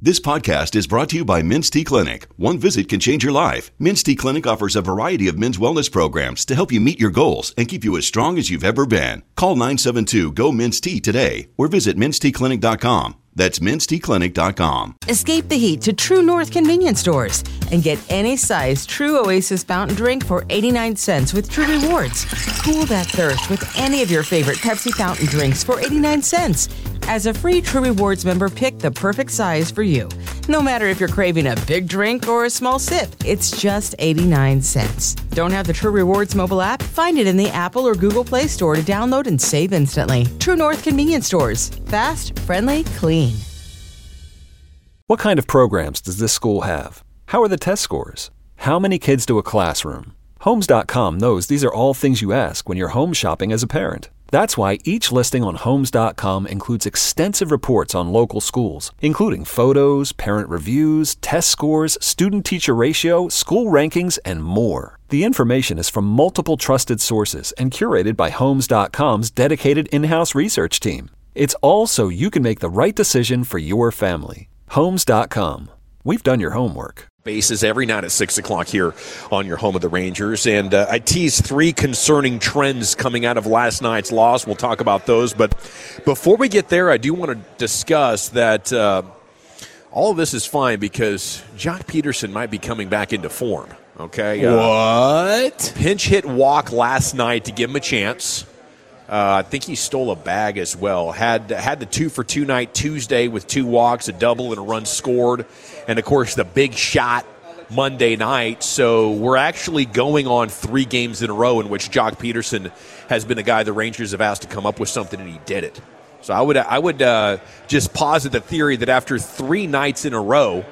This podcast is brought to you by Men's T Clinic. One visit can change your life. Men's T Clinic offers a variety of men's wellness programs to help you meet your goals and keep you as strong as you've ever been. Call 972-GO-MEN'S-T today or visit menstclinic.com. That's menstclinic.com. Escape the heat to True North convenience stores and get any size True Oasis fountain drink for 89 cents with True Rewards. Cool that thirst with any of your favorite Pepsi fountain drinks for 89 cents. As a free True Rewards member, pick the perfect size for you. No matter if you're craving a big drink or a small sip, it's just 89 cents. Don't have the True Rewards mobile app? Find it in the Apple or Google Play Store to download and save instantly. True North convenience stores. Fast, friendly, clean. What kind of programs does this school have? How are the test scores? How many kids do a classroom? Homes.com knows these are all things you ask when you're home shopping as a parent. That's why each listing on Homes.com includes extensive reports on local schools, including photos, parent reviews, test scores, student-teacher ratio, school rankings, and more. The information is from multiple trusted sources and curated by Homes.com's dedicated in-house research team. It's all so you can make the right decision for your family. Homes.com. We've done your homework. Bases every night at 6 o'clock here on your home of the Rangers. And I teased 3 concerning trends coming out of last night's loss. We'll talk about those. But before we get there, I do want to discuss that all of this is fine because Joc Pederson might be coming back into form. Okay. What? Pinch hit walk last night to give him a chance. I think he stole a bag as well. Had the 2-for-2 night Tuesday with 2 walks, a double, and a run scored. And, of course, the big shot Monday night. So we're actually going on 3 games in a row in which Joc Pederson has been a guy the Rangers have asked to come up with something, and he did it. So I would just posit the theory that after 3 nights in a row,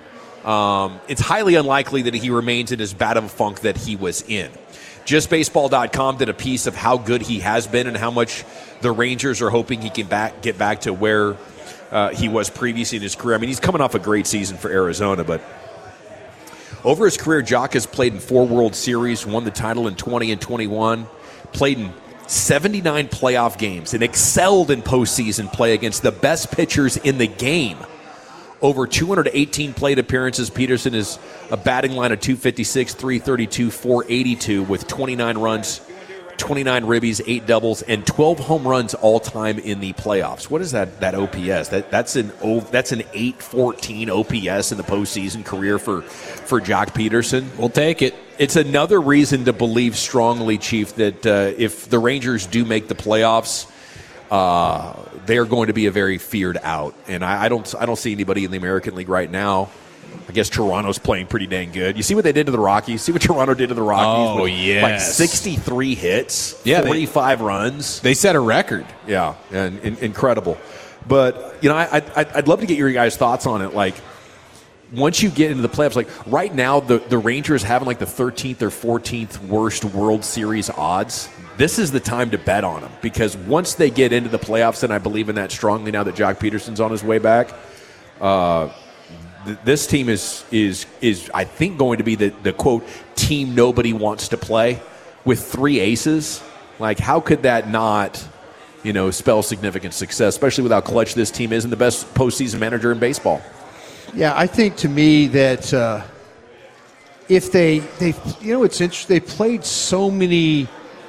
it's highly unlikely that he remains in as bad of a funk that he was in. JustBaseball.com did a piece of how good he has been and how much the Rangers are hoping he can get back to where he was previously in his career. I mean, he's coming off a great season for Arizona, but over his career, Joc has played in 4 World Series, won the title in 20 and 21, played in 79 playoff games, and excelled in postseason play against the best pitchers in the game. Over 218 plate appearances, Pederson is a batting line of .256, .332, .482 with 29 runs, 29 ribbies, 8 doubles, and 12 home runs all time in the playoffs. What is that OPS? That's an 814 OPS in the postseason career for Joc Pederson. We'll take it. It's another reason to believe strongly, Chief, that if the Rangers do make the playoffs, they are going to be a very feared out, and I don't see anybody in the American League right now. I guess Toronto's playing pretty dang good. You see what they did to the Rockies? See what Toronto did to the Rockies? Oh, yes. Like 63 hits, 45 runs. They set a record. Yeah, and incredible. But, you know, I'd love to get your guys' thoughts on it. Like, once you get into the playoffs, like right now the Rangers having like the 13th or 14th worst World Series odds. This is the time to bet on them because once they get into the playoffs, and I believe in that strongly now that Joc Pederson's on his way back, this team is I think going to be the quote team nobody wants to play with 3 aces. Like, how could that not, spell significant success, especially with how clutch this team is and the best postseason manager in baseball? Yeah, I think to me that if they it's interesting. They played so many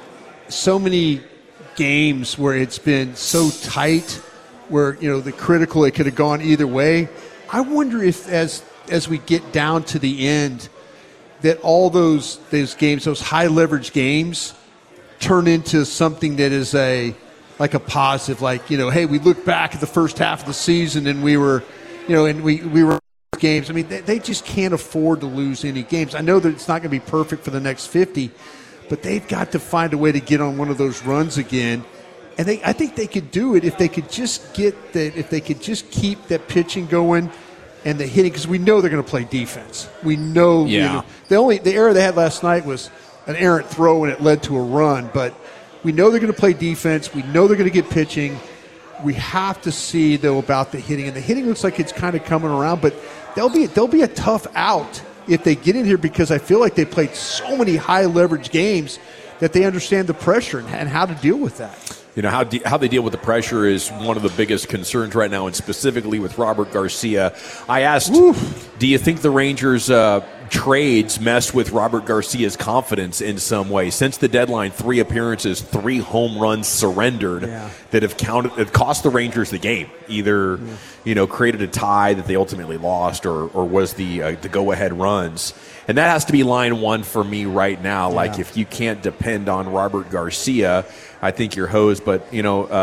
games where it's been so tight, where the critical it could have gone either way. I wonder if as we get down to the end, that all those games, those high leverage games, turn into something that is like a positive. Like hey, we look back at the first half of the season and we were. And we were games. I mean, they just can't afford to lose any games. I know that it's not going to be perfect for the next 50, but they've got to find a way to get on one of those runs again. And I think they could do it if they could just keep that pitching going and the hitting, because we know they're going to play defense. We know. Yeah. The error they had last night was an errant throw and it led to a run, but we know they're going to play defense. We know they're going to get pitching. We have to see, though, about the hitting. And the hitting looks like it's kind of coming around, but they'll be a tough out if they get in here, because I feel like they played so many high-leverage games that they understand the pressure and how to deal with that. You know, how they deal with the pressure is one of the biggest concerns right now, and specifically with Robert Garcia. I asked, do you think the Rangers' trades messed with Robert Garcia's confidence in some way? Since the deadline, 3 appearances, 3 home runs surrendered that have cost the Rangers the game. Either, created a tie that they ultimately lost, or was the go-ahead runs. And that has to be line one for me right now. Yeah. Like, if you can't depend on Robert Garcia, I think you're hosed. But,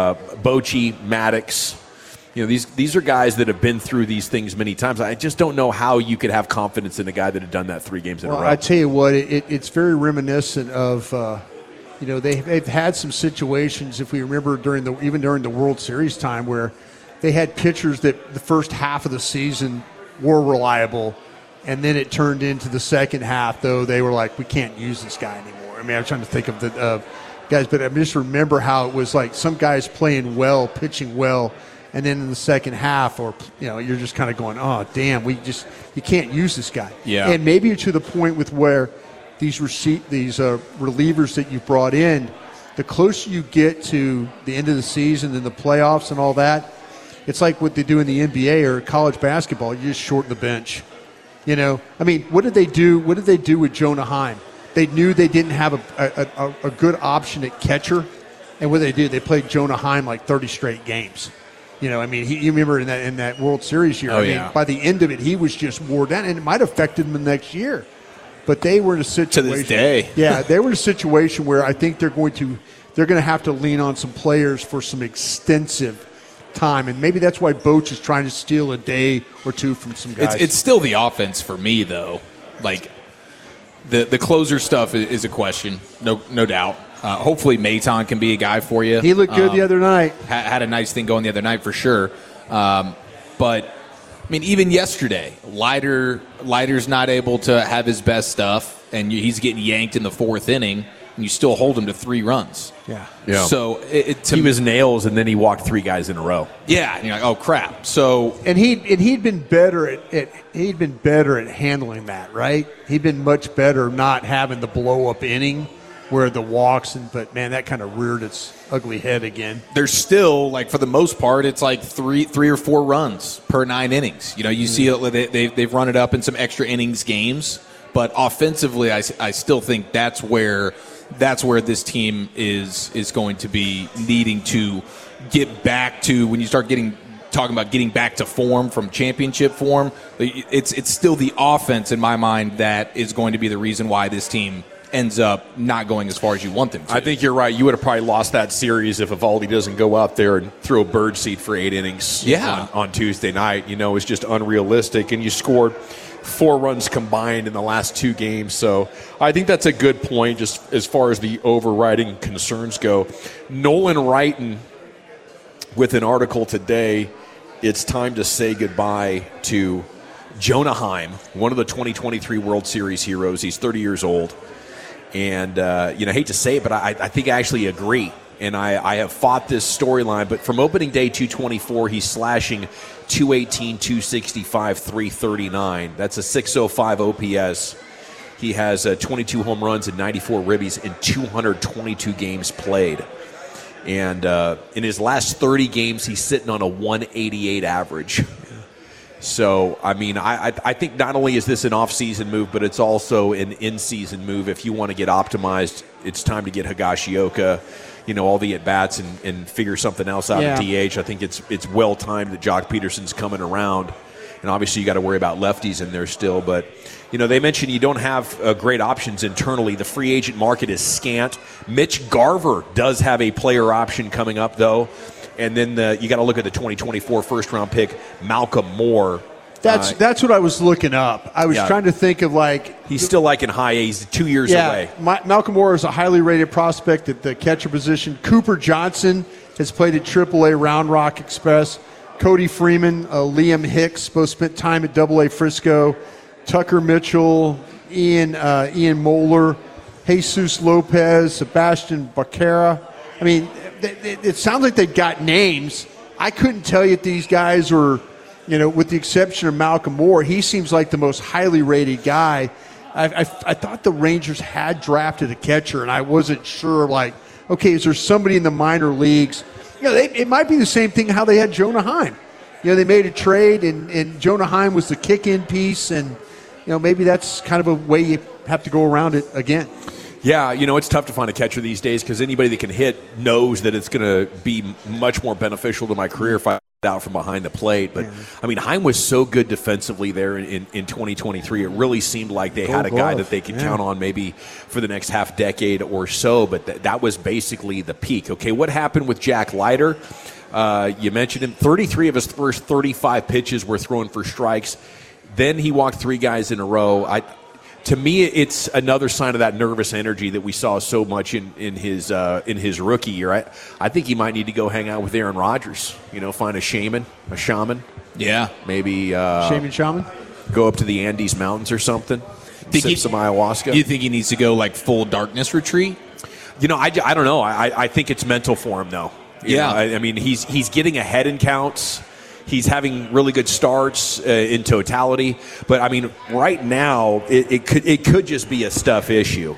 Bochy, Maddox, these are guys that have been through these things many times. I just don't know how you could have confidence in a guy that had done that 3 games in a row. I tell you what, it's very reminiscent of, they've had some situations, if we remember, even during the World Series time, where they had pitchers that the first half of the season were reliable, and then it turned into the second half, though, they were like, we can't use this guy anymore. I mean, I'm trying to think of the guys, but I just remember how it was like some guys playing well, pitching well, and then in the second half, or you're just kind of going, oh, damn, you can't use this guy. Yeah. And maybe to the point with where these relievers that you brought in, the closer you get to the end of the season and the playoffs and all that, it's like what they do in the NBA or college basketball. You just shorten the bench. I mean, what did they do? What did they do with Jonah Heim? They knew they didn't have a good option at catcher, and what did they do? They played Jonah Heim like 30 straight games. I mean, you remember in that World Series year. By the end of it, he was just wore down, and it might have affected him the next year. But they were in a situation. To this day, they were in a situation where I think they're going to have to lean on some players for some extensive time, and maybe that's why Boch is trying to steal a day or two from some guys. It's still the offense for me, though. Like the closer stuff is a question, no doubt. Hopefully Maton can be a guy for you. He looked good the other night. Had a nice thing going the other night for sure. But I mean, even yesterday, Leiter's not able to have his best stuff, and he's getting yanked in the 4th inning, and you still hold him to 3 runs. Yeah. So he was nails, and then he walked 3 guys in a row. Yeah, and you're like, oh crap. So he'd been better at handling that, right? He'd been much better not having the blow up inning where the walks, but man, that kind of reared its ugly head again. There's still, like, for the most part, it's like three or 4 runs per 9 innings. You see they've run it up in some extra innings games, but offensively, I still think that's where this team is going to be needing to get back to. When you start talking about getting back to form from championship form, it's still the offense in my mind that is going to be the reason why this team ends up not going as far as you want them to. I think you're right. You would have probably lost that series if Eovaldi doesn't go out there and throw a bird seed for 8 innings on Tuesday night. It's just unrealistic, and you scored 4 runs combined in the last 2 games. So I think that's a good point just as far as the overriding concerns go. Nolan Wrighton with an article today, it's time to say goodbye to Jonah Heim, one of the 2023 World Series heroes. He's 30 years old. And, I hate to say it, but I think I actually agree. And I have fought this storyline. But from opening day 224, he's slashing 218, 265, 339. That's a 605 OPS. He has 22 home runs and 94 ribbies in 222 games played. And in his last 30 games, he's sitting on a 188 average. So, I mean, I think not only is this an off-season move, but it's also an in-season move. If you want to get optimized, it's time to get Higashioka, all the at-bats and figure something else out at DH. I think it's well-timed that Jock Peterson's coming around. And obviously you got to worry about lefties in there still. But, they mentioned you don't have great options internally. The free agent market is scant. Mitch Garver does have a player option coming up, though. And then you got to look at the 2024 first-round pick, Malcolm Moore. That's what I was looking up. I was trying to think of he's still in high A. He's 2 years away. Malcolm Moore is a highly rated prospect at the catcher position. Cooper Johnson has played at AAA Round Rock Express. Cody Freeman, Liam Hicks both spent time at AA Frisco. Tucker Mitchell, Ian Moeller, Jesus Lopez, Sebastian Bacara. I mean, it sounds like they've got names. I couldn't tell you if these guys were, with the exception of Malcolm Moore, he seems like the most highly rated guy. I thought the Rangers had drafted a catcher, and I wasn't sure, okay, is there somebody in the minor leagues? It might be the same thing how they had Jonah Heim. They made a trade, and Jonah Heim was the kick-in piece, and maybe that's kind of a way you have to go around it again. Yeah, it's tough to find a catcher these days because anybody that can hit knows that it's going to be much more beneficial to my career if I out from behind the plate. But, Heim was so good defensively there in 2023. It really seemed like they had a guy that they could count on maybe for the next half decade or so, but that was basically the peak. Okay, what happened with Jack Leiter? You mentioned him. 33 of his first 35 pitches were thrown for strikes. Then he walked 3 guys in a row. To me, it's another sign of that nervous energy that we saw so much in his rookie year. I think he might need to go hang out with Aaron Rodgers. Find a shaman. Yeah, maybe shaman. Go up to the Andes Mountains or something. Sip some ayahuasca. You think he needs to go like full darkness retreat? I don't know. I think it's mental for him though. He's getting ahead in counts. He's having really good starts in totality, but right now it could just be a stuff issue.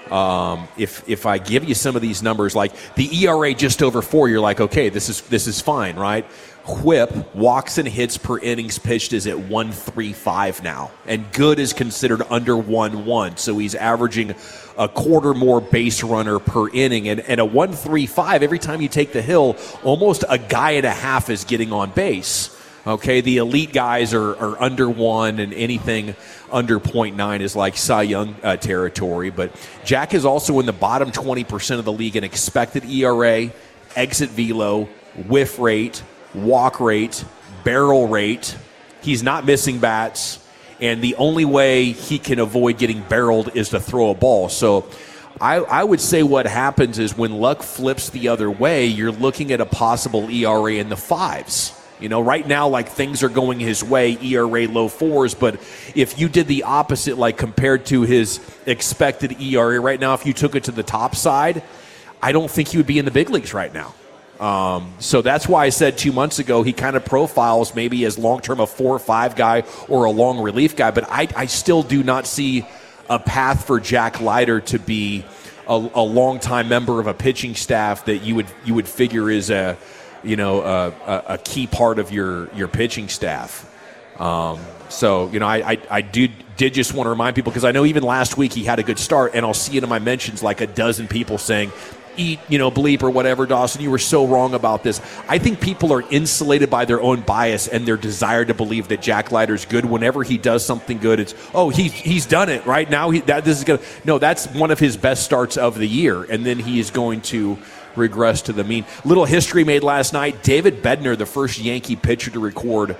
If I give you some of these numbers, like the ERA just over 4, you're like, okay, this is fine, right? WHIP, walks and hits per innings pitched, is at 1.35 now, and good is considered under 1.1, so he's averaging a quarter more base runner per inning, and a 1.35 every time you take the hill, almost a guy and a half is getting on base. Okay, the elite guys are under 1, and anything under 0.9 is like Cy Young territory. But Jack is also in the bottom 20% of the league in expected ERA, exit velo, whiff rate, walk rate, barrel rate. He's not missing bats, and the only way he can avoid getting barreled is to throw a ball. So I would say what happens is when luck flips the other way, you're looking at a possible ERA in the 5s. Right now, like, things are going his way, ERA low 4s, but if you did the opposite, like compared to his expected ERA right now, if you took it to the top side, I don't think he would be in the big leagues right now. So that's why I said 2 months ago he kind of profiles maybe as long-term a 4 or 5 guy or a long relief guy, but I still do not see a path for Jack Leiter to be a long-time member of a pitching staff that you would figure is a key part of your pitching staff. I did just want to remind people, because I know even last week he had a good start, and I'll see it in my mentions like a dozen people saying, eat, bleep or whatever, Dawson, you were so wrong about this. I think people are insulated by their own bias and their desire to believe that Jack Leiter's good. Whenever he does something good, it's, he's done it right now. That's one of his best starts of the year, and then he is going to regress to the mean. Little history made last night. David Bednar, the first Yankee pitcher to record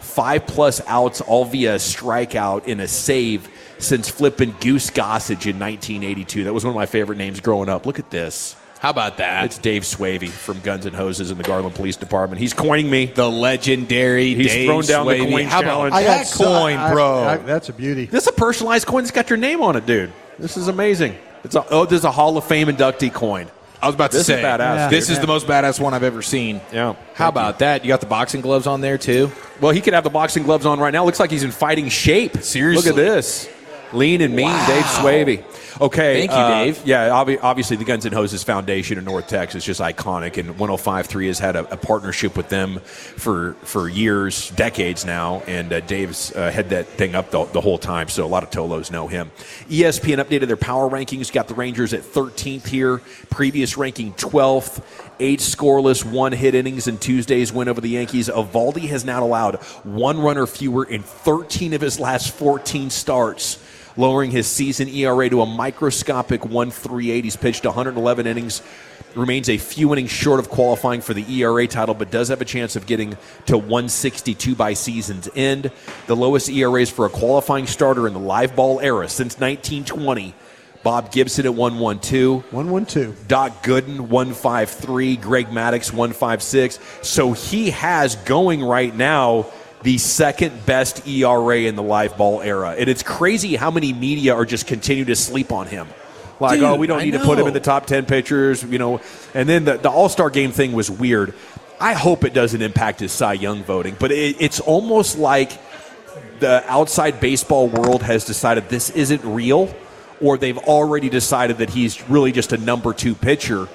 5+ outs, all via strikeout in a save since flipping Goose Gossage in 1982. That was one of my favorite names growing up. Look at this. How about that? It's Dave Swavey from Guns N' Hoses in the Garland Police Department. He's coining me. The legendary He's Dave thrown down Swavey. the coin challenge. That coin, bro. That's a beauty. This is a personalized coin that's got your name on it, dude. This is amazing. There's a Hall of Fame inductee coin. I was about to say, this is badass. Yeah. This is the most badass one I've ever seen. Yeah. How about that? You got the boxing gloves on there, too? Well, he could have the boxing gloves on right now. Looks like he's in fighting shape. Seriously. Look at this. Lean and mean, Dave Swavey. Okay. Thank you, Dave. Yeah, obviously the Guns N' Hoses Foundation in North Texas is just iconic, and 105.3 has had a partnership with them for years, decades now, and Dave's had that thing up the whole time, so a lot of Tolos know him. ESPN updated their power rankings, got the Rangers at 13th here, previous ranking 12th, 8 scoreless, 1 hit innings in Tuesday's win over the Yankees. Eovaldi has now allowed 1 run or fewer in 13 of his last 14 starts, lowering his season ERA to a microscopic 1.38. He's pitched 111 innings, remains a few innings short of qualifying for the ERA title, but does have a chance of getting to 1.62 by season's end. The lowest ERAs for a qualifying starter in the live ball era since 1920. Bob Gibson at 1.12. 1.12. Doc Gooden, 1.53. Greg Maddux, 1.56. So he has going right now the second best ERA in the live ball era. And it's crazy how many media are just continue to sleep on him. Like, Dude, we don't need to put him in the top 10 pitchers, And then the All-Star game thing was weird. I hope it doesn't impact his Cy Young voting. But it's almost like the outside baseball world has decided this isn't real, or they've already decided that he's really just a number 2 pitcher.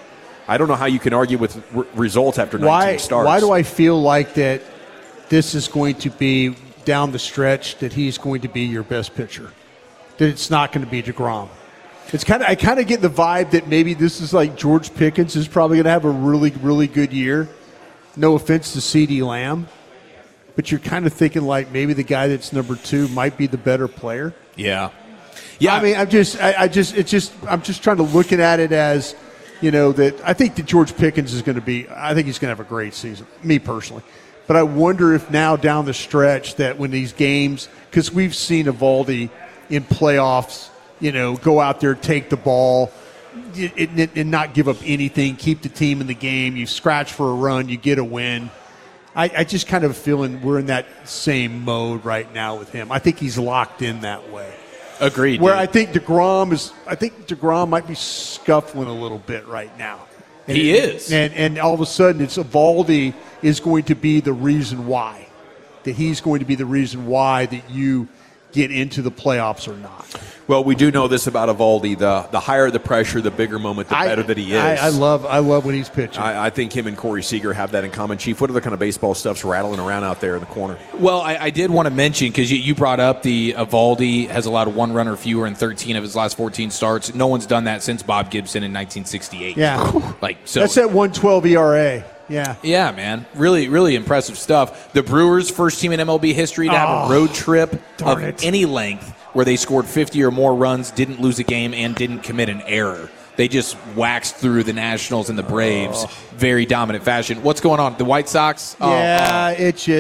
I don't know how you can argue with results after 19 starts. Why do I feel like that this is going to be down the stretch that he's going to be your best pitcher? That it's not going to be DeGrom. I kind of get the vibe that maybe this is like George Pickens is probably going to have a really, really good year. No offense to CeeDee Lamb, but you're kind of thinking like maybe the guy that's number 2 might be the better player. Yeah. I mean, I'm just trying to look at it as, that I think that George Pickens is going to be. I think he's going to have a great season. Me personally. But I wonder if now down the stretch that when these games, because we've seen Eovaldi in playoffs, go out there, take the ball, and not give up anything, keep the team in the game. You scratch for a run, you get a win. I just kind of feeling we're in that same mode right now with him. I think he's locked in that way. Agreed. Where I think DeGrom might be scuffling a little bit right now. He is. And all of a sudden, it's Eovaldi is going to be the reason why. That he's going to be the reason why that you get into the playoffs or not. Well, we do know this about Eovaldi. The higher the pressure, the bigger moment, the better that he is. I love when he's pitching. I think him and Corey Seager have that in common. Chief, what other kind of baseball stuff's rattling around out there in the corner? Well, I did want to mention, because you brought up the Eovaldi has allowed 1 run or fewer in 13 of his last 14 starts. No one's done that since Bob Gibson in 1968. Yeah. So that's at 112 ERA. Yeah. Yeah, man. Really, really impressive stuff. The Brewers, first team in MLB history to have a road trip of any length where they scored 50 or more runs, didn't lose a game, and didn't commit an error. They just waxed through the Nationals and the Braves, very dominant fashion. What's going on? The White Sox? They're into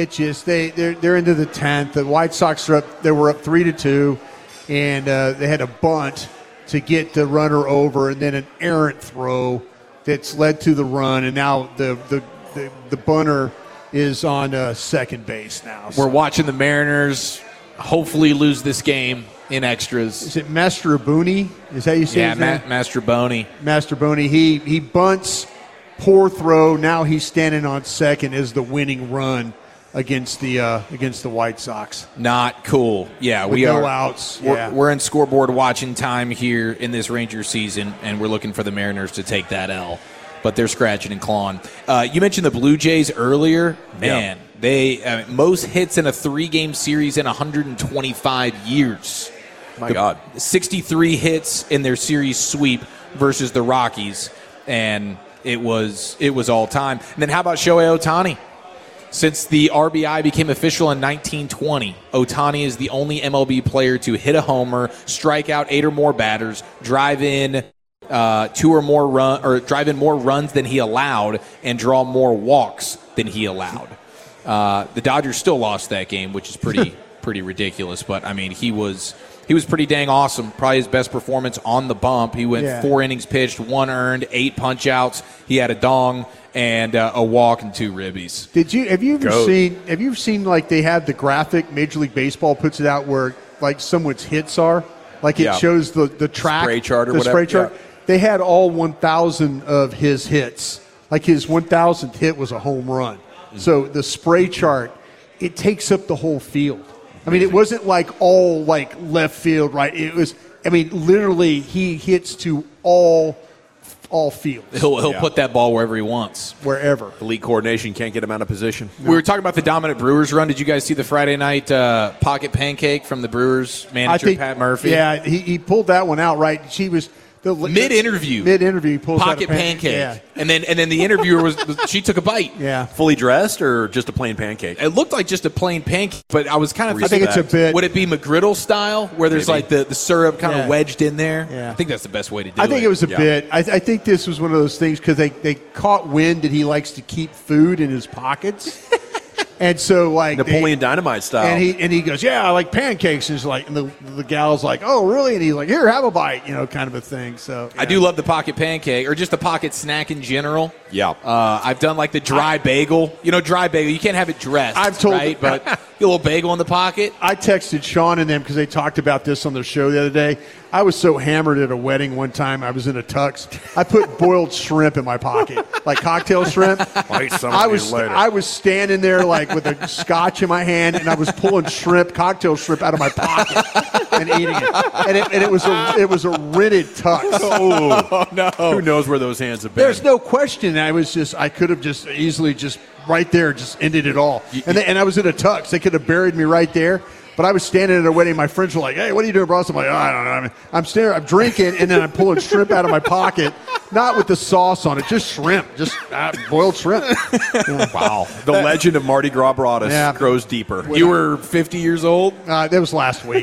the 10th. The White Sox were up 3-2, and they had a bunt to get the runner over, and then an errant throw that's led to the run, and now the bunter is on second base now. We're watching the Mariners hopefully lose this game in extras. Is it Mastrobuoni? Is that you say his name? Mastrobuoni. Mastrobuoni. He bunts, poor throw. Now he's standing on second as the winning run against the White Sox. Not cool. Yeah, with no outs. We're in scoreboard watching time here in this Ranger season, and we're looking for the Mariners to take that L. But they're scratching and clawing. You mentioned the Blue Jays earlier. Man, they most hits in a 3-game series in 125 years. My God. 63 hits in their series sweep versus the Rockies, and it was all time. And then how about Shohei Ohtani? Since the RBI became official in 1920, Ohtani is the only MLB player to hit a homer, strike out 8 or more batters, drive in more runs than he allowed, and draw more walks than he allowed. The Dodgers still lost that game, which is pretty ridiculous. But I mean, he was pretty dang awesome. Probably his best performance on the bump. He went 4 innings pitched, 1 earned, 8 punch outs. He had a dong and a walk and 2 ribbies. Have you ever seen like they have the graphic Major League Baseball puts it out where like someone's hits are, like it shows the track, spray chart or the whatever. Spray chart. Yeah. They had all 1,000 of his hits. Like his 1,000th hit was a home run. Mm-hmm. So the spray chart, it takes up the whole field. I mean, it wasn't like all like left field, right? It was. I mean, literally, he hits to all fields. He'll put that ball wherever he wants. Wherever. Elite coordination can't get him out of position. No. We were talking about the dominant Brewers run. Did you guys see the Friday night pocket pancake from the Brewers manager, Pat Murphy? Yeah, he pulled that one out, right? She was... Mid-interview, he pulls pocket out a pancake, yeah. and then the interviewer she took a bite. Yeah, fully dressed or just a plain pancake? It looked like just a plain pancake, but I was kind of. I think it's a bit. Would it be McGriddle style, where there's like the syrup kind of wedged in there? Yeah. I think that's the best way to do it. I think it was a bit. I think this was one of those things because they caught wind that he likes to keep food in his pockets. And so, like Napoleon Dynamite style, and he goes, "Yeah, I like pancakes." And the gal's like, "Oh, really?" And he's like, "Here, have a bite," kind of a thing. So I do love the pocket pancake, or just the pocket snack in general. Yeah, I've done like the dry bagel. Dry bagel. You can't have it dressed. I've told, right? But a little bagel in the pocket. I texted Sean and them because they talked about this on their show the other day. I was so hammered at a wedding one time. I was in a tux. I put boiled shrimp in my pocket, like cocktail shrimp. I was standing there like with a scotch in my hand, and I was pulling cocktail shrimp out of my pocket. and eating it. And it was a rented tux. Oh, no. Who knows where those hands have been? There's no question. I could have just easily just right there just ended it all. And I was in a tux. They could have buried me right there. But I was standing at a wedding. My friends were like, "Hey, what are you doing, bro?" I'm like, I don't know. I mean, I'm drinking, and then I'm pulling shrimp out of my pocket, not with the sauce on it, just shrimp, just boiled shrimp. Yeah. Wow. The legend of Mardi Gras Bradas grows deeper. You were 50 years old? That was last week.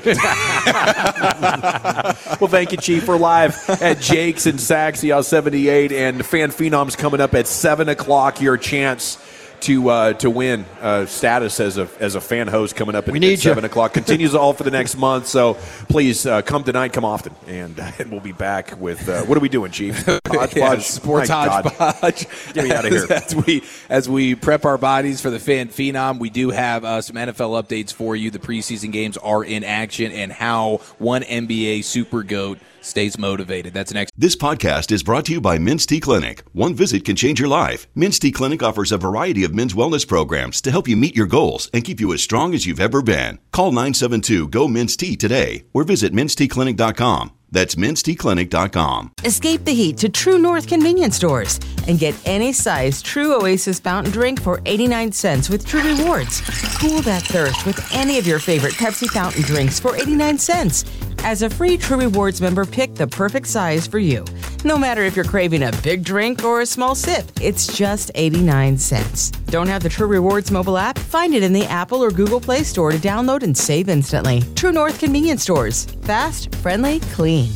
Well, thank you, Chief. We're live at Jake's in Saxe on 78, and Fan Phenoms coming up at 7 o'clock. Your chance to win status as a fan host coming up at 7 o'clock. Continues all for the next month, so please come tonight, come often, and we'll be back with what are we doing, Chief? Hodgepodge? Sports hodgepodge. Get me out of here. As we prep our bodies for the Fan Phenom, we do have some NFL updates for you. The preseason games are in action, and how one NBA super GOAT stays motivated. That's next. This podcast is brought to you by Men's Tea Clinic. One visit can change your life. Men's Tea Clinic offers a variety of men's wellness programs to help you meet your goals and keep you as strong as you've ever been. Call 972-GO-MEN'S-TEA today or visit mensteaclinic.com. That's mensteaclinic.com. Escape the heat to True North convenience stores and get any size True Oasis fountain drink for 89 cents with True Rewards. Cool that thirst with any of your favorite Pepsi fountain drinks for 89 cents. As a free True Rewards member, pick the perfect size for you. No matter if you're craving a big drink or a small sip, it's just 89 cents. Don't have the True Rewards mobile app? Find it in the Apple or Google Play Store to download and save instantly. True North convenience stores. Fast, friendly, clean.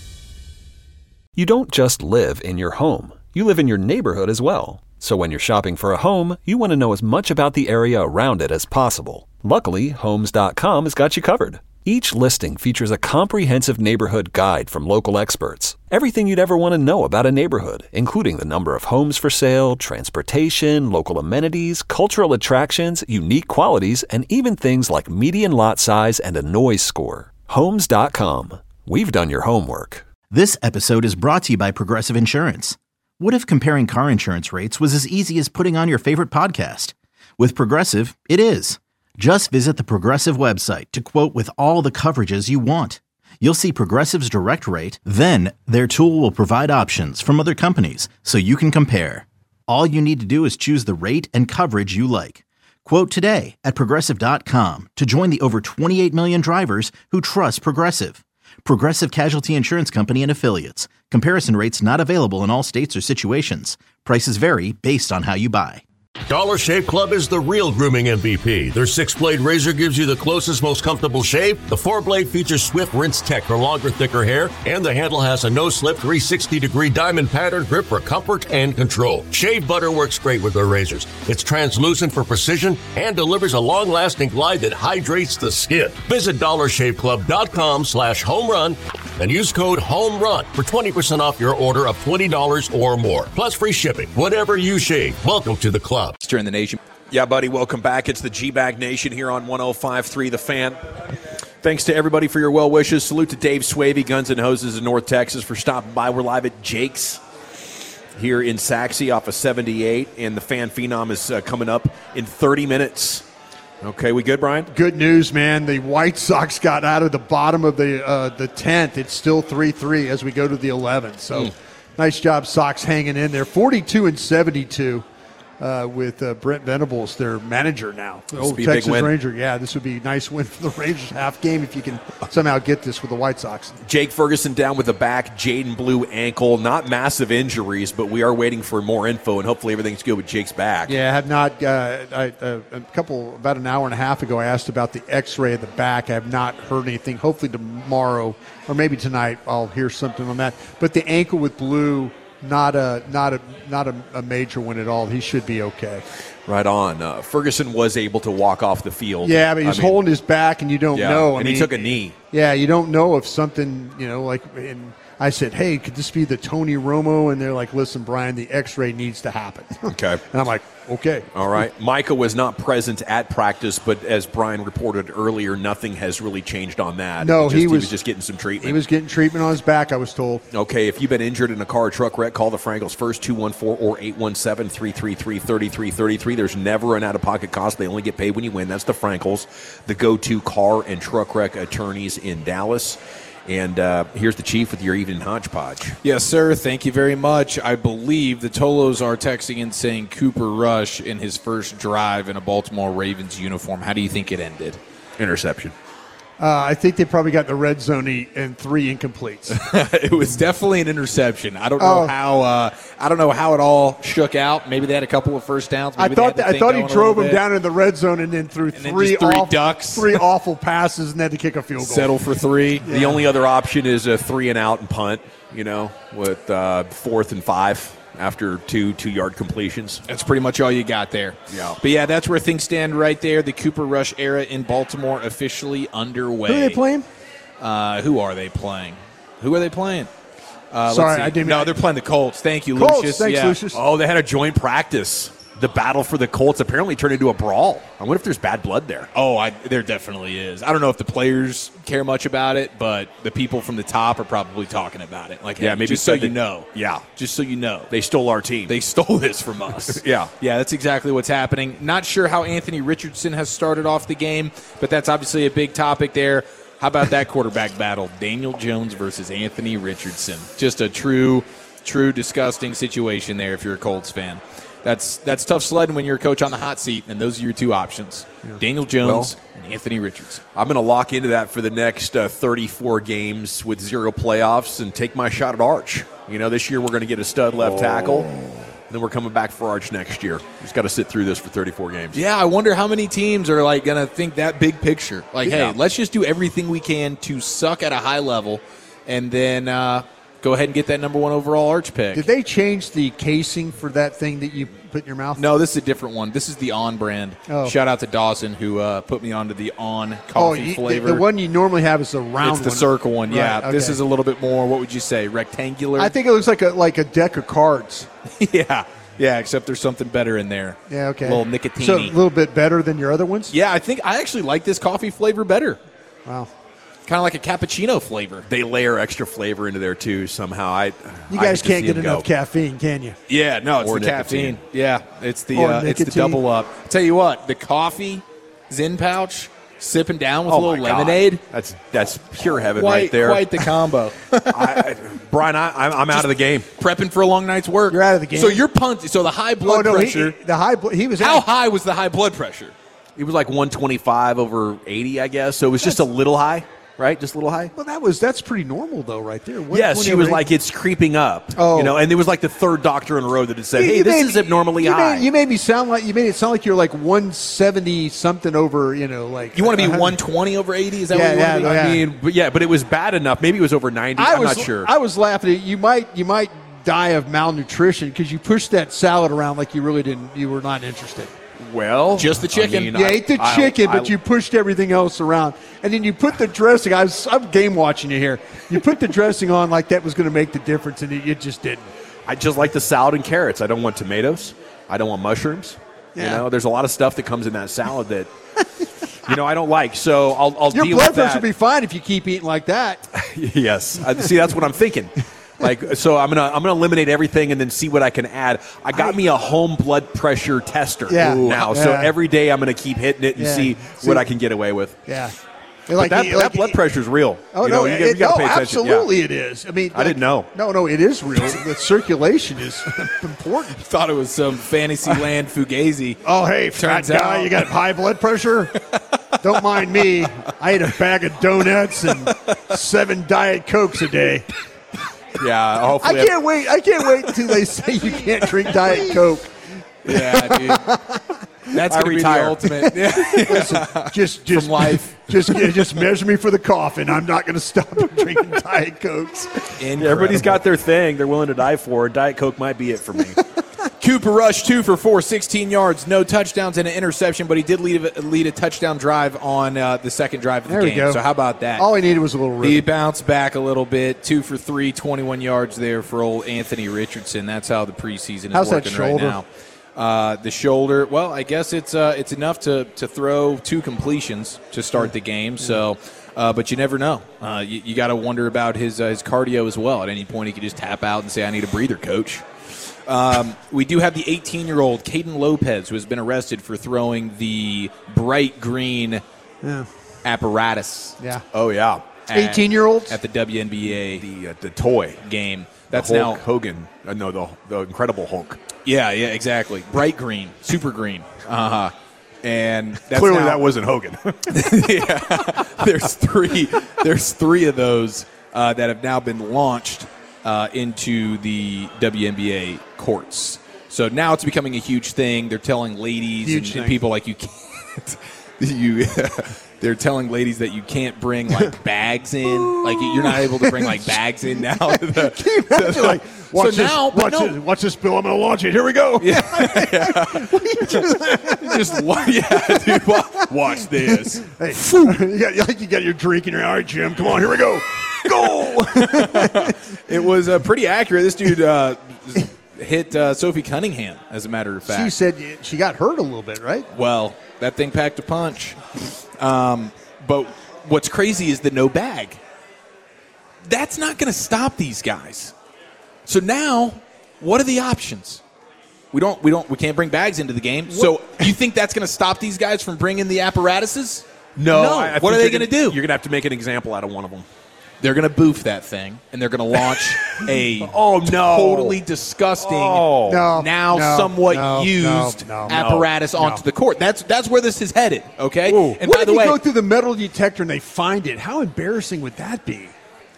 You don't just live in your home. You live in your neighborhood as well. So when you're shopping for a home, you want to know as much about the area around it as possible. Luckily, Homes.com has got you covered. Each listing features a comprehensive neighborhood guide from local experts. Everything you'd ever want to know about a neighborhood, including the number of homes for sale, transportation, local amenities, cultural attractions, unique qualities, and even things like median lot size and a noise score. Homes.com. We've done your homework. This episode is brought to you by Progressive Insurance. What if comparing car insurance rates was as easy as putting on your favorite podcast? With Progressive, it is. Just visit the Progressive website to quote with all the coverages you want. You'll see Progressive's direct rate, then their tool will provide options from other companies so you can compare. All you need to do is choose the rate and coverage you like. Quote today at Progressive.com to join the over 28 million drivers who trust Progressive. Progressive Casualty Insurance Company and Affiliates. Comparison rates not available in all states or situations. Prices vary based on how you buy. Dollar Shave Club is the real grooming MVP. Their 6-blade razor gives you the closest, most comfortable shave. The 4-blade features Swift Rinse Tech for longer, thicker hair. And the handle has a no-slip 360-degree diamond pattern grip for comfort and control. Shave butter works great with their razors. It's translucent for precision and delivers a long-lasting glide that hydrates the skin. Visit DollarShaveClub.com/homerun and use code HOMERUN for 20% off your order of $20 or more. Plus free shipping. Whatever you shave, welcome to the club. During the nation. Yeah, buddy, welcome back. It's the G-Bag Nation here on 105.3 The Fan. Thanks to everybody for your well wishes. Salute to Dave Swavey, Guns N' Hoses in North Texas, for stopping by. We're live at Jake's here in Saxe off of 78, and the Fan Phenom is coming up in 30 minutes. Okay, we good, Brian? Good news, man. The White Sox got out of the bottom of the 10th. It's still 3-3 as we go to the 11th. So nice job, Sox, hanging in there. 42-72. With Brent Venables, their manager now. Old Texas Ranger. Yeah, this would be a nice win for the Rangers. Half game if you can somehow get this with the White Sox. Jake Ferguson down with the back, Jaden Blue ankle. Not massive injuries, but we are waiting for more info, and hopefully everything's good with Jake's back. Yeah, I have not. About an hour and a half ago, I asked about the X-ray of the back. I have not heard anything. Hopefully tomorrow or maybe tonight I'll hear something on that. But the ankle with Blue, not a major one at all. He should be okay. Right on. Ferguson was able to walk off the field. Yeah, but he's holding his back, and you don't know. And he took a knee. Yeah, you don't know if something, like I said, hey, could this be the Tony Romo? And they're like, listen, Brian, the X-ray needs to happen. Okay. And I'm like, okay. All right. Micah was not present at practice, but as Brian reported earlier, nothing has really changed on that. No, he was was just getting some treatment. He was getting treatment on his back, I was told. Okay, if you've been injured in a car or truck wreck, call the Frankels first, 214 or 817-333-3333. There's never an out-of-pocket cost. They only get paid when you win. That's the Frankels, the go-to car and truck wreck attorneys in Dallas. And here's the Chief with your evening hodgepodge. Yes, sir. Thank you very much. I believe the Tolos are texting in saying Cooper Rush in his first drive in a Baltimore Ravens uniform. How do you think it ended? Interception. I think they probably got the red zone and 3 incompletes. It was definitely an interception. I don't know how. I don't know how it all shook out. Maybe they had a couple of first downs. Maybe I thought he drove him down in the red zone and then threw three ducks, 3 awful passes, and had to kick a field goal. Settle for 3. Yeah. The only other option is a 3-and-out and punt. With 4th and 5. After 2-yard completions. That's pretty much all you got there. Yeah. But, yeah, that's where things stand right there. The Cooper Rush era in Baltimore officially underway. Who are they playing? Who are they playing? Sorry, I didn't. No, they're playing the Colts. Thank you, Colts, Lucius. thanks, Lucius. Oh, they had a joint practice. The battle for the Colts apparently turned into a brawl. I wonder if there's bad blood there. Oh, there definitely is. I don't know if the players care much about it, but the people from the top are probably talking about it. Like, hey, maybe just so you know. Yeah. Just so you know. They stole our team. They stole this from us. Yeah. Yeah, that's exactly what's happening. Not sure how Anthony Richardson has started off the game, but that's obviously a big topic there. How about that quarterback battle? Daniel Jones versus Anthony Richardson. Just a true disgusting situation there if you're a Colts fan. That's tough sledding when you're a coach on the hot seat, and those are your 2 options. Yeah. Daniel Jones and Anthony Richardson. I'm going to lock into that for the next 34 games with 0 playoffs and take my shot at Arch. This year we're going to get a stud left tackle, and then we're coming back for Arch next year. Just got to sit through this for 34 games. Yeah, I wonder how many teams are going to think that big picture. Hey, let's just do everything we can to suck at a high level, and then go ahead and get that number 1 overall Arch pick. Did they change the casing for that thing that you put in your mouth? No, this is a different one. This is the On brand. Oh. Shout out to Dawson who put me onto the On coffee flavor. The one you normally have is the round one. It's the circle one, right, yeah. okay. This is a little bit more, what would you say, rectangular? I think it looks like a deck of cards. Yeah, except there's something better in there. Yeah, okay. A little nicotine. So a little bit better than your other ones? Yeah, I actually like this coffee flavor better. Wow. Kind of like a cappuccino flavor. They layer extra flavor into there, too, somehow. You guys can't get enough caffeine, can you? Yeah, no, it's or the nicotine. caffeine. Yeah, it's the double up. I'll tell you what, the coffee Zen pouch, sipping down with a little lemonade. That's pure heaven right there. Quite the combo. Brian, I'm out of the game. Prepping for a long night's work. You're out of the game. So you're punting. So the high blood pressure. How high was the high blood pressure? It was like 125 over 80, I guess. So it was just a little high. Right, just a little high. Well, that's pretty normal though, right there. Yes, she was like it's creeping up. Oh, and there was like the 3rd doctor in a row that had said, "Hey, this is abnormally high." You made it sound like you're like 170 something over. Like you want to be 120 over 80. Is that what you want to be? I mean, but it was bad enough. Maybe it was over 90. I'm not sure. I was laughing at you. Might die of malnutrition because you pushed that salad around like you really didn't. You were not interested. Well, just the chicken. You ate the chicken, but you pushed everything else around. And then you put the dressing. I'm game watching you here. You put the dressing on like that was going to make the difference, and it just didn't. I just like the salad and carrots. I don't want tomatoes. I don't want mushrooms. Yeah. There's a lot of stuff that comes in that salad that I don't like. So I'll deal with that. Your blood pressure will be fine if you keep eating like that. Yes. See, that's what I'm thinking. So I'm gonna eliminate everything and then see what I can add. I got me a home blood pressure tester now. So every day I'm gonna keep hitting it and see what I can get away with. Yeah. But that blood pressure is real. Oh, you got to pay attention. Absolutely it is. I mean, I didn't know. No, it is real. The circulation is important. Thought it was some Fantasyland Fugazi. Oh, hey, fat guy, you got high blood pressure? Don't mind me. I ate a bag of donuts and 7 Diet Cokes a day. Yeah, hopefully. I can't wait until they say you can't drink Diet Coke. Yeah, dude. That's going to be the ultimate. Listen, just from life. Just measure me for the coffin. I'm not going to stop drinking Diet Cokes. Everybody's got their thing they're willing to die for. Diet Coke might be it for me. Cooper Rush, 2 for 4, 16 yards, no touchdowns and an interception, but he did lead a touchdown drive on the second drive of the game. Go. So how about that? All he needed was a little rhythm. He bounced back a little bit, 2 for 3, 21 yards there for old Anthony Richardson. That's how the preseason is working right now. The shoulder, well, I guess it's enough to throw 2 completions to start the game. So, but you never know. You got to wonder about his cardio as well. At any point, he could just tap out and say, "I need a breather, coach." We do have the 18-year-old Caden Lopez, who has been arrested for throwing the bright green apparatus. Yeah. Oh, yeah. 18-year-olds? At the WNBA The toy game. That's the now Hulk Hogan. No, the Incredible Hulk. Yeah, exactly. Bright green, super green. And that's Clearly now, that wasn't Hogan. yeah. There's three of those that have now been launched into the WNBA courts. So now it's becoming a huge thing. They're telling ladies and people like you can't. They're telling ladies that you can't bring like bags in. Like you're not able to bring like bags in now. Watch this, Bill. I'm going to launch it. Here we go. Yeah. Dude, watch this. Hey, you got your drink in your. All right, Jim. Come on. Here we go. Go. It was pretty accurate. This dude hit Sophie Cunningham, as a matter of fact. She said she got hurt a little bit, right? Well, that thing packed a punch. But what's crazy is the no bag. That's not going to stop these guys. So now, what are the options? We can't bring bags into the game. So you think that's going to stop these guys from bringing the apparatuses? No. What are they going to do? You're going to have to make an example out of one of them. They're going to boof that thing, and they're going to launch a totally disgusting, somewhat used apparatus onto the court. That's where this is headed, okay? Ooh. And what by if the you way, go through the metal detector and they find it? How embarrassing would that be?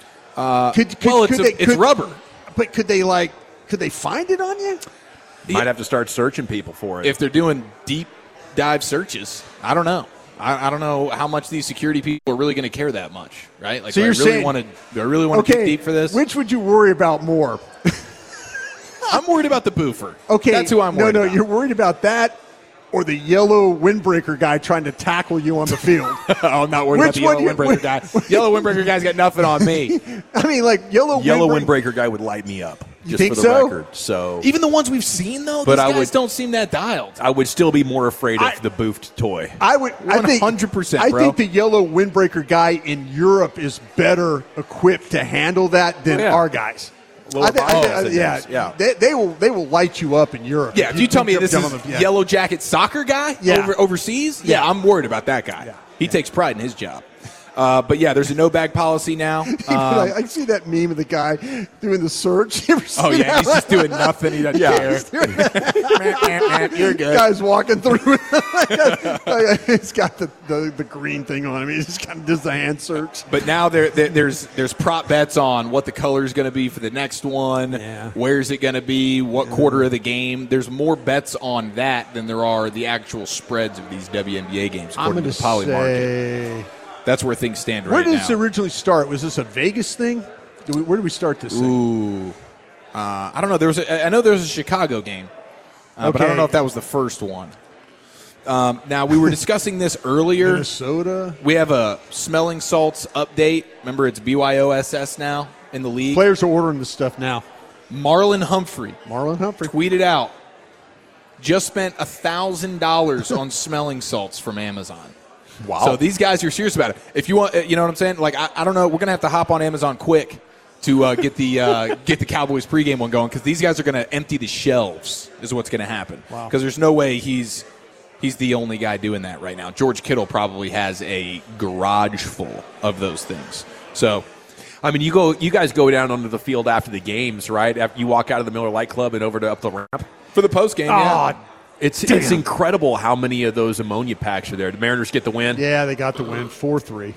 It's rubber. But could they find it on you? You might have to start searching people for it. If they're doing deep dive searches, I don't know. I don't know how much these security people are really going to care that much, right? Like, so you're saying, do I really want to get deep for this? Which would you worry about more? I'm worried about the boofer. Okay, that's who I'm worried about. No, you're worried about that, or the yellow windbreaker guy trying to tackle you on the field. I'm not worried about the yellow windbreaker guy. Yellow windbreaker guy's got nothing on me. I mean, like yellow windbreaker guy would light me up. You just think for the so? record. So even the ones we've seen though, these guys don't seem that dialed. I would still be more afraid of the boofed toy. I would 100%. I think the yellow windbreaker guy in Europe is better equipped to handle that than our guys. They will light you up in Europe. Yeah, if you tell me this is yellow jacket soccer guy overseas, I'm worried about that guy. Yeah. He takes pride in his job. But yeah, there's a no bag policy now. I see that meme of the guy doing the search. He's just doing nothing. He doesn't care. You're good. Guy's walking through. He's got the green thing on him. He just kind of does the hand search. But now there's prop bets on what the color is going to be for the next one. Yeah. Where's it going to be? What quarter of the game? There's more bets on that than there are the actual spreads of these WNBA games, according to the Poly Market. That's where things stand right now. Where did this originally start? Was this a Vegas thing? Where did we start this thing? I don't know. I know there was a Chicago game, but I don't know if that was the first one. Now, we were discussing this earlier. Minnesota. We have a smelling salts update. Remember, it's BYOSS now in the league. Players are ordering this stuff now. Marlon Humphrey tweeted out, just spent $1,000 on smelling salts from Amazon. Wow. So these guys are serious about it. If you want, you know what I'm saying? Like, I don't know. We're going to have to hop on Amazon quick to get the Cowboys pregame one going, because these guys are going to empty the shelves is what's going to happen. Wow. Because there's no way he's the only guy doing that right now. George Kittle probably has a garage full of those things. So, I mean, you guys go down onto the field after the games, right? After you walk out of the Miller Lite Club and over to up the ramp for the postgame. Yeah. It's incredible how many of those ammonia packs are there. The Mariners get the win. Yeah, they got the win, 4-3.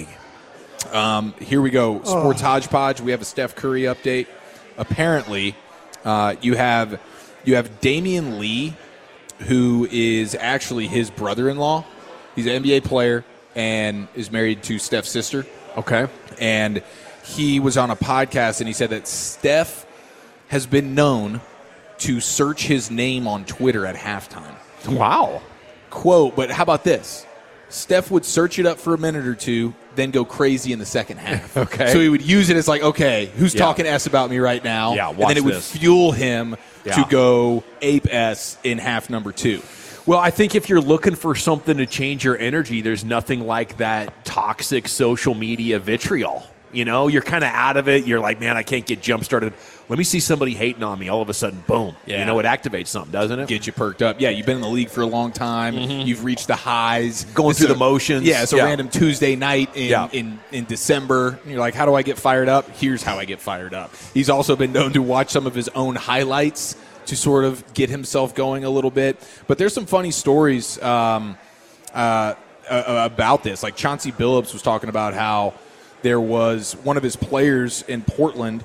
Dang. Here we go. Sports Hodgepodge. We have a Steph Curry update. Apparently, you have Damian Lee, who is actually his brother-in-law. He's an NBA player and is married to Steph's sister. Okay. And he was on a podcast, and he said that Steph has been known to search his name on Twitter at halftime. Wow. Quote, but how about this? Steph would search it up for a minute or two, then go crazy in the second half. Okay. So he would use it as like, okay, who's talking S about me right now? Yeah, and then it would fuel him to go ape S in half number 2. Well, I think if you're looking for something to change your energy, there's nothing like that toxic social media vitriol. You know, you're kind of out of it. You're like, man, I can't get jump-started. Let me see somebody hating on me. All of a sudden, boom. Yeah. You know, it activates something, doesn't it? Get you perked up. Yeah, you've been in the league for a long time. Mm-hmm. You've reached the highs. Going through the motions. Yeah, it's a random Tuesday night in December. And you're like, how do I get fired up? Here's how I get fired up. He's also been known to watch some of his own highlights to sort of get himself going a little bit. But there's some funny stories about this. Like Chauncey Billups was talking about how there was one of his players in Portland.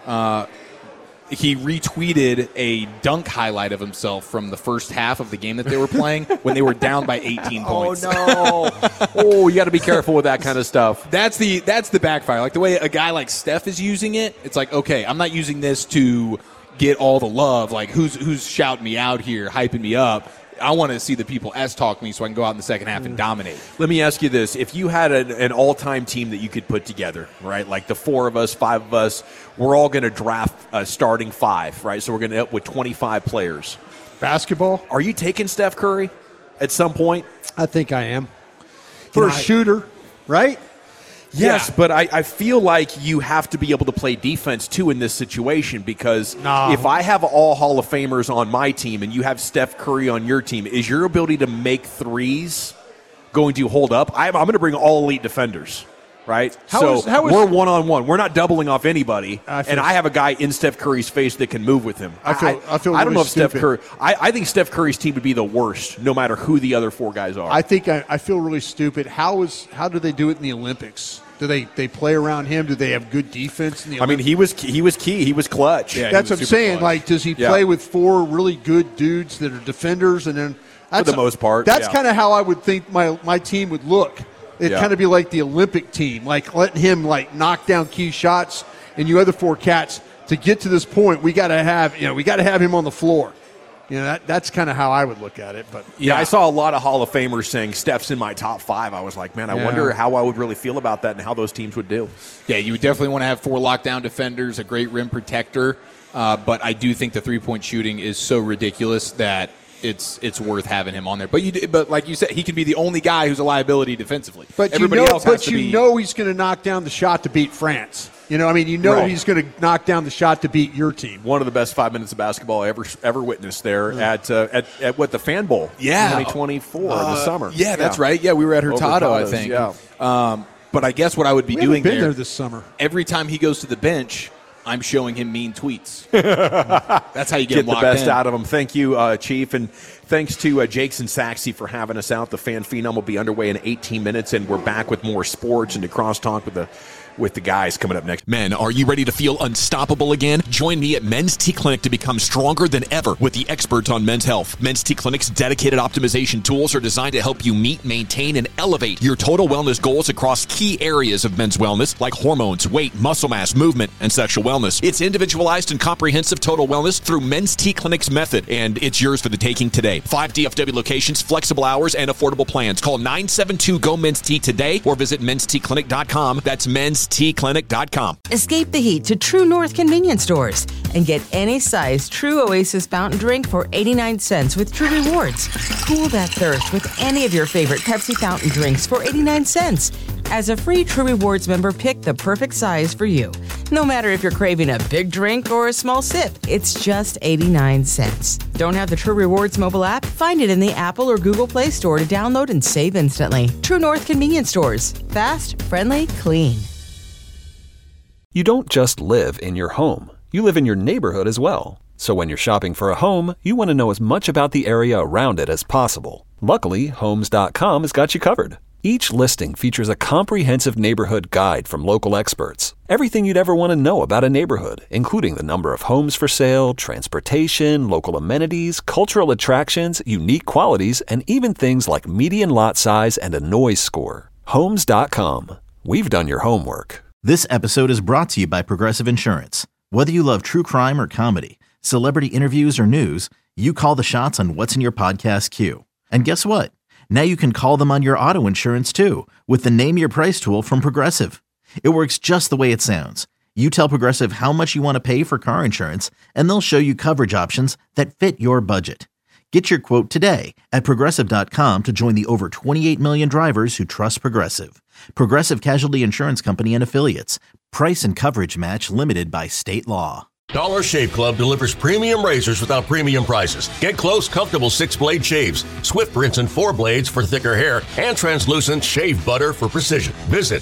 He retweeted a dunk highlight of himself from the first half of the game that they were playing when they were down by 18 points. Oh, no. Oh, you got to be careful with that kind of stuff. That's the backfire. Like the way a guy like Steph is using it, it's like, okay, I'm not using this to get all the love. Like, who's shouting me out here, hyping me up? I want to see the people S-talk me so I can go out in the second half and dominate. Let me ask you this. If you had an all-time team that you could put together, right, like the 4 of us, 5 of us, we're all going to draft a starting 5, right? So we're going to end up with 25 players. Basketball? Are you taking Steph Curry at some point? I think I am. For a shooter, right? Yes, but I feel like you have to be able to play defense, too, in this situation because if I have all Hall of Famers on my team and you have Steph Curry on your team, is your ability to make threes going to hold up? I'm going to bring all elite defenders, right? We're one-on-one. We're not doubling off anybody, and I have a guy in Steph Curry's face that can move with him. I don't know if Steph Curry – I think Steph Curry's team would be the worst no matter who the other 4 guys are. I think I feel really stupid. How do they do it in the Olympics? Do they play around him? Do they have good defense in the Olympics? I mean, he was key. He was clutch. Yeah, that's what I'm saying. Clutch. Like, does he play with 4 really good dudes that are defenders? And then for the most part, that's kind of how I would think my team would look. It'd kind of be like the Olympic team, like letting him like knock down key shots, and you other 4 cats to get to this point. We got to have him on the floor. You know, that's kind of how I would look at it. But yeah, I saw a lot of Hall of Famers saying Steph's in my top 5. I was like, man, I wonder how I would really feel about that and how those teams would do. Yeah, you would definitely want to have 4 lockdown defenders, a great rim protector. But I do think the 3-point shooting is so ridiculous that it's worth having him on there. But like you said, he could be the only guy who's a liability defensively. But everybody else has to be. You know he's going to knock down the shot to beat France. You know, I mean, he's going to knock down the shot to beat your team. One of the best 5 minutes of basketball I ever witnessed there at the Fan Bowl, 2024 in the summer. Yeah, that's right. Yeah, we were at Hurtado, I think. Yeah. But I guess what I would be doing there this summer. Every time he goes to the bench, I'm showing him mean tweets. That's how you get him locked the best in. out of him. Thank you, Chief, and thanks to Jakes and Saxey for having us out. The Fan Phenom will be underway in 18 minutes, and we're back with more sports and to crosstalk with the guys coming up next. Men, are you ready to feel unstoppable again? Join me at Men's T Clinic to become stronger than ever with the experts on men's health. Men's T Clinic's dedicated optimization tools are designed to help you meet, maintain, and elevate your total wellness goals across key areas of men's wellness like hormones, weight, muscle mass, movement, and sexual wellness. It's individualized and comprehensive total wellness through Men's T Clinic's method, and it's yours for the taking today. 5 DFW locations, flexible hours, and affordable plans. Call 972-GO-MEN'S-T today or visit menstclinic.com. That's menstclinic.com. Escape the heat to True North convenience stores and get any size True Oasis fountain drink for 89 cents with True Rewards. Cool that thirst with any of your favorite Pepsi fountain drinks for 89 cents. As a free True Rewards member, pick the perfect size for you. No matter if you're craving a big drink or a small sip, it's just 89 cents. Don't have the True Rewards mobile app? Find it in the Apple or Google Play Store to download and save instantly. True North convenience stores. Fast, friendly, clean. You don't just live in your home. You live in your neighborhood as well. So when you're shopping for a home, you want to know as much about the area around it as possible. Luckily, Homes.com has got you covered. Each listing features a comprehensive neighborhood guide from local experts. Everything you'd ever want to know about a neighborhood, including the number of homes for sale, transportation, local amenities, cultural attractions, unique qualities, and even things like median lot size and a noise score. Homes.com. We've done your homework. This episode is brought to you by Progressive Insurance. Whether you love true crime or comedy, Celebrity interviews or news, you call the shots on what's in your podcast queue. And guess what? Now you can call them on your auto insurance too with the Name Your Price tool from Progressive. It works just the way it sounds. You tell Progressive how much you want to pay for car insurance, and they'll show you coverage options that fit your budget. Get your quote today at Progressive.com to join the over 28 million drivers who trust Progressive. Progressive Casualty Insurance Company and Affiliates. Price and coverage match limited by state law. Dollar Shave Club delivers premium razors without premium prices. Get close, comfortable 6-blade shaves, swift rinse and 4 blades for thicker hair, and translucent shave butter for precision. Visit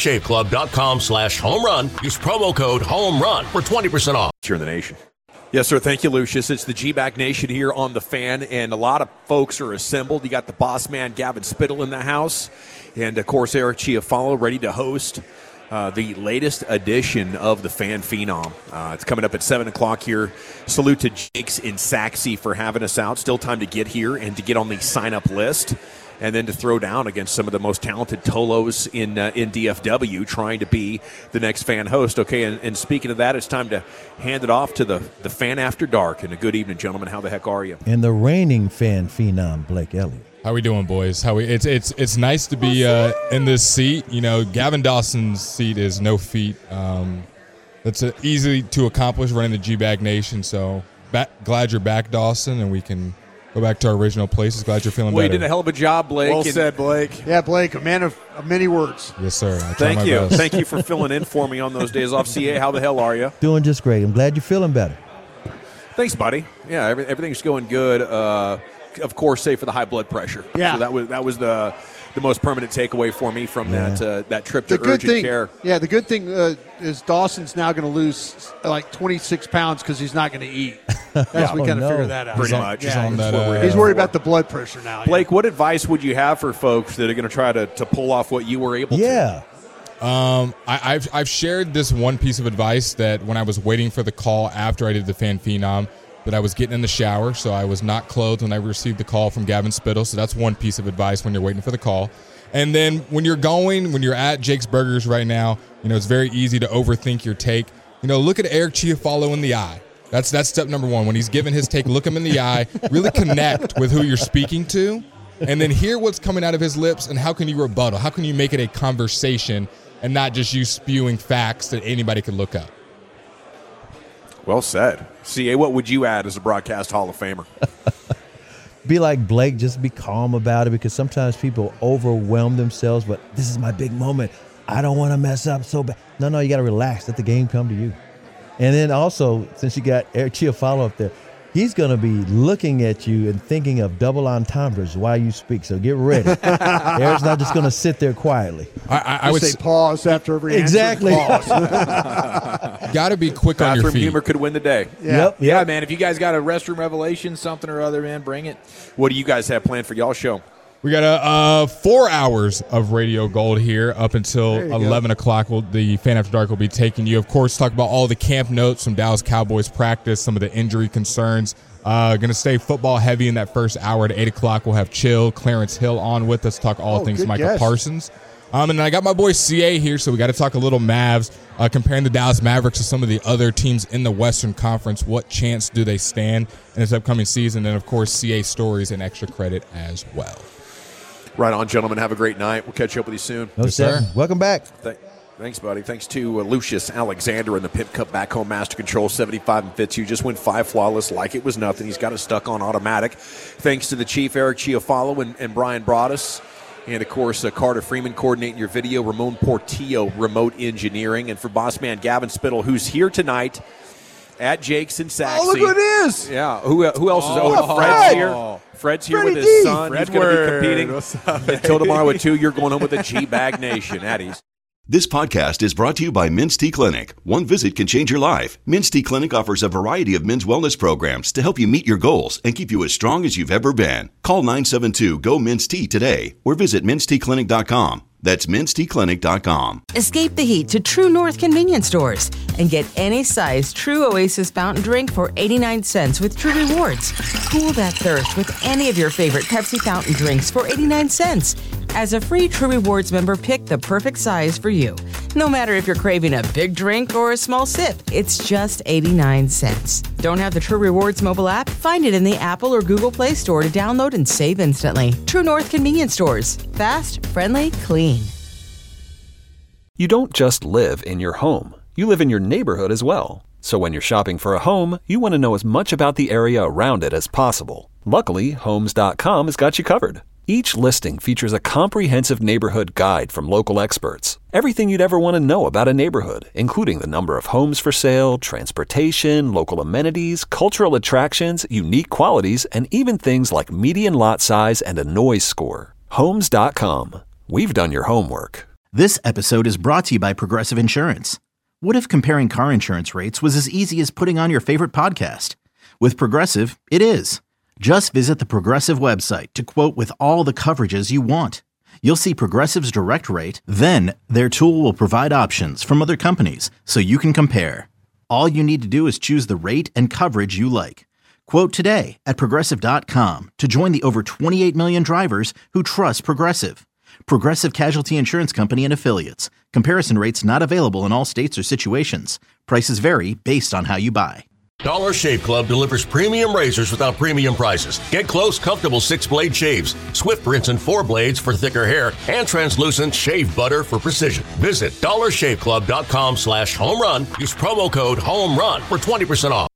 dollarshaveclub.com/homerun. Use promo code HOMERUN for 20% off. Here in the nation. Yes, sir. Thank you, Lucius. It's the G-Back Nation here on The Fan, and a lot of folks are assembled. You got the boss man, Gavin Spittle, in the house, and, of course, Eric Chiafalo ready to host the latest edition of the Fan Phenom. It's coming up at 7 o'clock here. Salute to Jakes in Saxe for having us out. Still time to get here and to get on the sign-up list, and then to throw down against some of the most talented Tolos in DFW trying to be the next fan host. Okay, and speaking of that, it's time to hand it off to the Fan After Dark. And a good evening, gentlemen. How the heck are you? And the reigning Fan Phenom, Blake Elliott. How we doing, boys? It's nice to be in this seat. You know, Gavin Dawson's seat is no feat. That's easy to accomplish running the G-Bag Nation. So glad you're back, Dawson, and we can go back to our original places. Glad you're feeling better. You did a hell of a job, Blake. Well said, Blake. Yeah, Blake, a man of many words. Yes, sir. Thank you. Thank you for filling in for me on those days off. CA, how the hell are you? Doing just great. I'm glad you're feeling better. Thanks, buddy. Yeah, everything's going good. Of course, save for the high blood pressure. Yeah, so that was the most permanent takeaway for me from that trip to urgent care. Yeah, the good thing is Dawson's now going to lose like 26 pounds because he's not going to eat. As we kind of figure that out. Pretty much. Yeah, he's worried about the blood pressure now. Blake, what advice would you have for folks that are going to try to pull off what you were able to? Yeah. I've shared this one piece of advice that when I was waiting for the call after I did the Fan Phenom, that I was getting in the shower, so I was not clothed when I received the call from Gavin Spittle. So that's one piece of advice when you're waiting for the call. And then when you're at Jake's Burgers right now, you know, it's very easy to overthink your take. You know, look at Eric Chiafalo in the eye. That's step number one. When he's giving his take, look him in the eye, really connect with who you're speaking to, and then hear what's coming out of his lips and how can you rebuttal? How can you make it a conversation and not just you spewing facts that anybody could look up? Well said. CA, what would you add as a broadcast Hall of Famer? Be like Blake, just be calm about it, because sometimes people overwhelm themselves, but this is my big moment. I don't want to mess up so bad. No, you got to relax. Let the game come to you. And then also, since you got Eric Chiafalo up there, he's going to be looking at you and thinking of double entendres while you speak. So get ready. Eric's not just going to sit there quietly. I would say pause after every exactly. Got to be quick on your feet. feet. Humor could win the day. Yep, man. If you guys got a restroom revelation, something or other, man, bring it. What do you guys have planned for y'all show? We got 4 hours of Radio Gold here up until 11 o'clock. The Fan After Dark will be taking you, of course, talk about all the camp notes from Dallas Cowboys practice, some of the injury concerns. Going to stay football heavy in that first hour. At 8 o'clock, we'll have Clarence Hill on with us, talk all things Micah Parsons. And then I got my boy CA here, so we got to talk a little Mavs, comparing the Dallas Mavericks to some of the other teams in the Western Conference. What chance do they stand in this upcoming season? And, of course, CA stories and extra credit as well. Right on, gentlemen. Have a great night. We'll catch up with you soon. No, sir. Welcome back. Thanks, buddy. Thanks to Lucius Alexander and the Pimp Cup Back Home Master Control 75 and Fitz. You just went 5 flawless like it was nothing. He's got it stuck on automatic. Thanks to the Chief, Eric Chiafalo and Brian Broaddus. And, of course, Carter Freeman coordinating your video. Ramon Portillo, remote engineering. And for boss man Gavin Spittle, who's here tonight at Jake's in Saxe. Oh, look who it is. Yeah. Who else is Fred's here. Fred's here with his son. He's going to be competing until tomorrow at 2. You're going home with the G-Bag Nation at East. This podcast is brought to you by Men's T Clinic. One visit can change your life. Men's T Clinic offers a variety of men's wellness programs to help you meet your goals and keep you as strong as you've ever been. Call 972-GO-MEN'S-T today or visit mensteclinic.com. That's mensteclinic.com. Escape the heat to True North convenience stores and get any size True Oasis fountain drink for 89 cents with True Rewards. Cool that thirst with any of your favorite Pepsi fountain drinks for 89 cents. As a free True Rewards member, pick the perfect size for you. No matter if you're craving a big drink or a small sip, it's just 89 cents. Don't have the True Rewards mobile app? Find it in the Apple or Google Play Store to download and save instantly. True North Convenience Stores. Fast, friendly, clean. You don't just live in your home. You live in your neighborhood as well. So when you're shopping for a home, you want to know as much about the area around it as possible. Luckily, Homes.com has got you covered. Each listing features a comprehensive neighborhood guide from local experts. Everything you'd ever want to know about a neighborhood, including the number of homes for sale, transportation, local amenities, cultural attractions, unique qualities, and even things like median lot size and a noise score. Homes.com. We've done your homework. This episode is brought to you by Progressive Insurance. What if comparing car insurance rates was as easy as putting on your favorite podcast? With Progressive, it is. Just visit the Progressive website to quote with all the coverages you want. You'll see Progressive's direct rate, then their tool will provide options from other companies so you can compare. All you need to do is choose the rate and coverage you like. Quote today at Progressive.com to join the over 28 million drivers who trust Progressive. Progressive Casualty Insurance Company and Affiliates. Comparison rates not available in all states or situations. Prices vary based on how you buy. Dollar Shave Club delivers premium razors without premium prices. Get close, comfortable 6-blade shaves, Swift rinse and 4 blades for thicker hair, and translucent shave butter for precision. Visit dollarshaveclub.com/homerun. Use promo code HOMERUN for 20% off.